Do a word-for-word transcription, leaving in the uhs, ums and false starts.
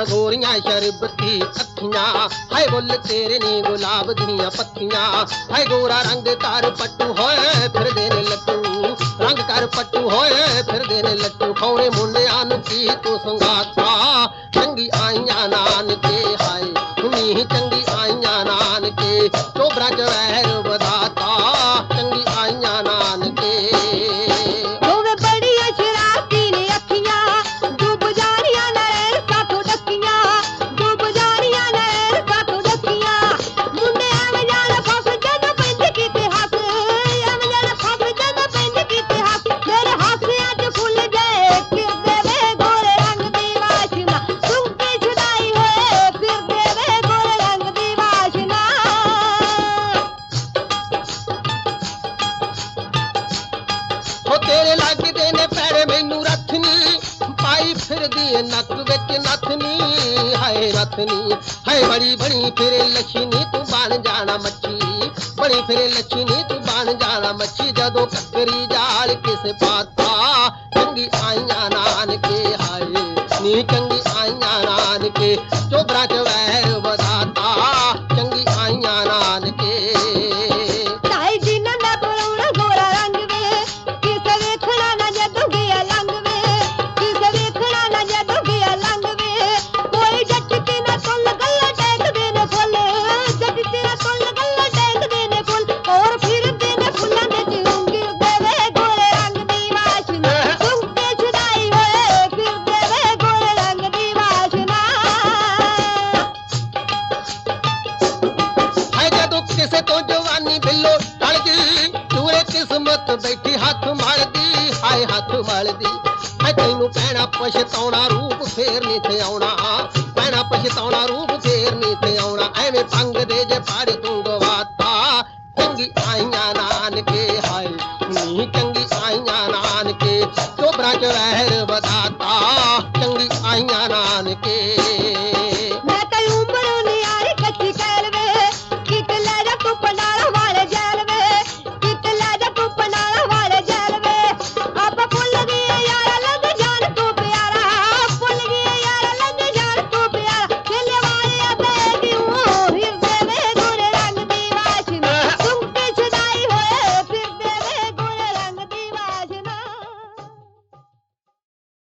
गोरियां शरबती अखियां हाय बुल तेरे नी गुलाब दियां पत्तियां हाय गोरा रंग कर पट्टू होए फिर देने लट्टू रंग कर पट्टू होए फिर देने लट्टू खौरे मुंडियां नूं की तू संगाता चंगी आईयां नानके हाय नी चंगी आईयां नानके चोबरा च वैर वधाता चंगी आईयां नानके तेरे लगदे ने पैरे मैनू रथनी पाई फिरदी नक विच नथनी हाय रथनी हाय बड़ी बड़ी फिरे लक्ष्मी तू बन जाना मच्छी बड़ी फिरे लक्ष्मी तू बन जाना मच्छी जदों ककरी जाल किस पाता चंगी आईयां नानके हाय नी चंगी आईयां नानके चोबरा च वैर वधाता चंगी आईयां नानके किसे तो जवानी बिल्लो टल गई चूरे किस्मत बैठी हाथ मलदी हाय हाथ मलदी हाय तैनू पैना पछताउणा रूप फेर नी थे आउणा पैना पछताउणा रूप फेर नी थे आउणा एवें पंग दे जे पाड़ तू गवाता चंगी आईयां नानके हाय नी चंगी आईयां नानके चोबरा च वैर वधाता चंगी आईयां नानके